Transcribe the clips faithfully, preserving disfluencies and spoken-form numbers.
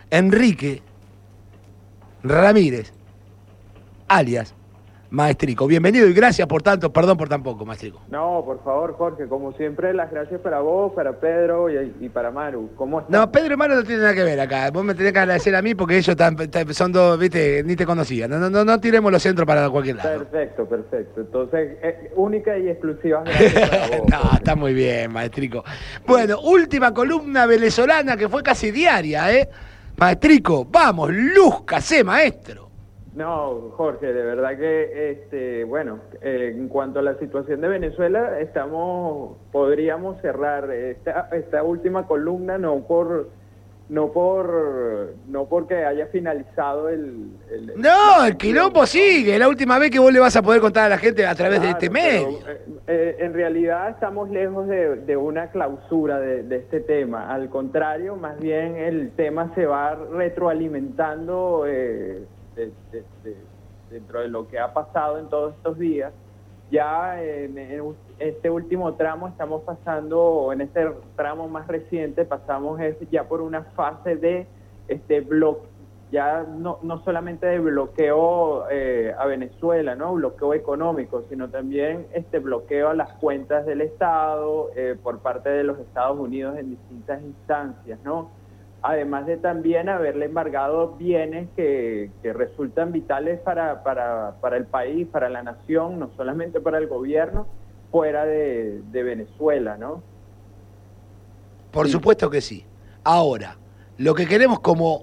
Enrique Ramírez, alias Maestrico. Bienvenido y gracias por tanto, perdón por tan poco, Maestrico. No, por favor, Jorge, como siempre, las gracias para vos, para Pedro y, y para Maru. ¿Cómo estás? No, Pedro y Maru no tienen nada que ver acá. Vos me tenés que agradecer a mí porque ellos tan, tan, son dos, viste, ni te conocían. No, no, no, no tiremos los centros para cualquier lado. Perfecto, perfecto. Entonces, eh, única y exclusiva gracias para vos. No, Jorge. Está muy bien, Maestrico. Bueno, última columna venezolana que fue casi diaria, ¿eh? Maestrico, vamos, lúzcase, maestro. No, Jorge, de verdad que, este, bueno, eh, en cuanto a la situación de Venezuela, estamos, podríamos cerrar esta, esta última columna no por, no por, no porque haya finalizado el. el no, el quilombo sigue. La última vez que vos le vas a poder contar a la gente a través claro, de este medio. Pero, eh, eh, en realidad estamos lejos de, de una clausura de, de este tema. Al contrario, más bien el tema se va retroalimentando. Eh, De, de, de, dentro de lo que ha pasado en todos estos días. Ya en, en este último tramo estamos pasando, o en este tramo más reciente, pasamos ya por una fase de este bloqueo, ya no, no solamente de bloqueo eh, a Venezuela, ¿no? Bloqueo económico, sino también este bloqueo a las cuentas del Estado eh, por parte de los Estados Unidos en distintas instancias, ¿no? Además de también haberle embargado bienes que, que resultan vitales para, para, para el país, para la nación, no solamente para el gobierno, fuera de, de Venezuela, ¿no? Por sí. Supuesto que sí. Ahora, lo que queremos como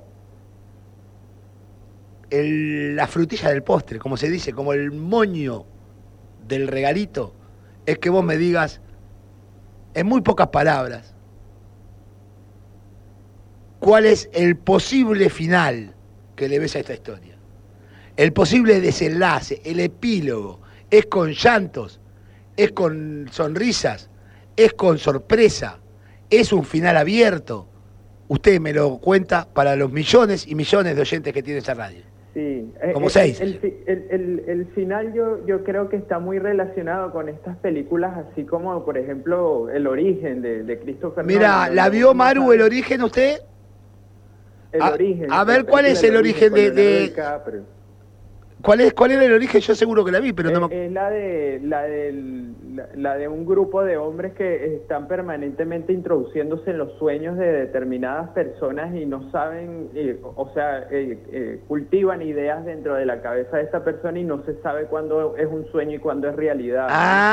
el, la frutilla del postre, como se dice, como el moño del regalito, es que vos me digas, en muy pocas palabras, ¿cuál es el posible final que le ves a esta historia? El posible desenlace, el epílogo, ¿es con llantos? ¿Es con sonrisas? ¿Es con sorpresa? ¿Es un final abierto? Usted me lo cuenta para los millones y millones de oyentes que tiene esta radio. Sí. Como el, seis. El, el, el, el final yo, yo creo que está muy relacionado con estas películas, así como, por ejemplo, El Origen de, de Christopher Nolan. Mira, ¿la vio Maru, El Origen, usted? El a, origen. A ver, ¿cuál es el origen, origen de...? de... ¿Cuál es, ¿Cuál era el origen? Yo seguro que la vi, pero es, no me... Es la de, la, de, la, la de un grupo de hombres que están permanentemente introduciéndose en los sueños de determinadas personas y no saben, eh, o sea, eh, eh, cultivan ideas dentro de la cabeza de esta persona y no se sabe cuándo es un sueño y cuándo es realidad.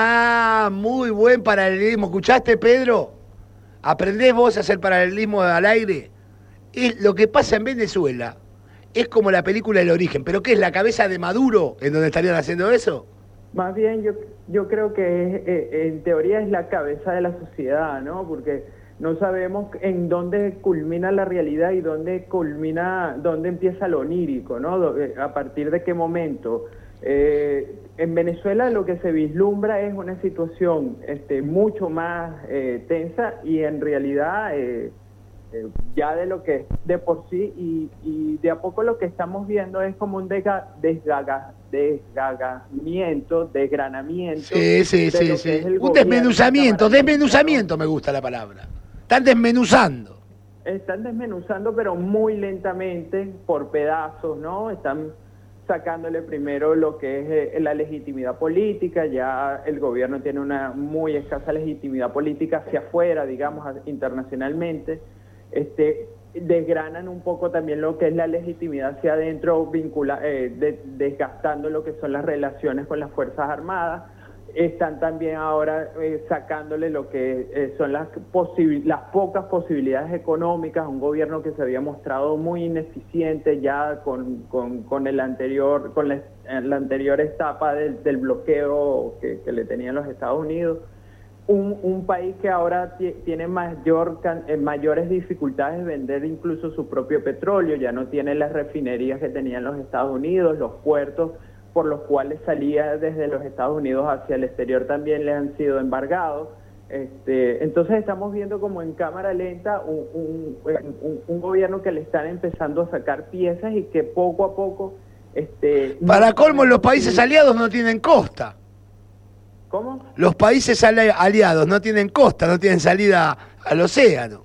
Ah, ¿no? Muy buen paralelismo. ¿Escuchaste, Pedro? ¿Aprendés vos a hacer paralelismo al aire? Es lo que pasa en Venezuela es como la película El Origen, pero ¿qué es la cabeza de Maduro en donde estarían haciendo eso? Más bien yo yo creo que es, eh, en teoría es la cabeza de la sociedad, ¿no? Porque no sabemos en dónde culmina la realidad y dónde culmina, dónde empieza lo onírico, ¿no? A partir de qué momento. Eh, en Venezuela lo que se vislumbra es una situación este, mucho más eh, tensa y en realidad eh, eh, ya de lo que es de por sí y, y de a poco lo que estamos viendo es como un desga, desgaga, desgagamiento, desgranamiento. Sí, sí, de sí, lo sí. que es el Un desmenuzamiento, desmenuzamiento me gusta la palabra. Están desmenuzando. Están desmenuzando, pero muy lentamente, por pedazos, ¿no? Están sacándole primero lo que es eh, la legitimidad política. Ya el gobierno tiene una muy escasa legitimidad política hacia afuera, digamos, internacionalmente. Este, desgranan un poco también lo que es la legitimidad hacia adentro, vincula, eh, de, desgastando lo que son las relaciones con las Fuerzas Armadas. Están también ahora eh, sacándole lo que eh, son las, las pocas posibilidades económicas, un gobierno que se había mostrado muy ineficiente ya con, con, con el anterior, con la, la anterior etapa del, del bloqueo que, que le tenían los Estados Unidos. Un, un país que ahora tiene mayor, eh, mayores dificultades de vender incluso su propio petróleo, ya no tiene las refinerías que tenían los Estados Unidos, los puertos por los cuales salía desde los Estados Unidos hacia el exterior también les han sido embargados. Este, entonces estamos viendo como en cámara lenta un, un, un, un gobierno que le están empezando a sacar piezas y que poco a poco... Este, Para no colmo, los países aliados no tienen costa. ¿Cómo? Los países aliados no tienen costa, no tienen salida al océano.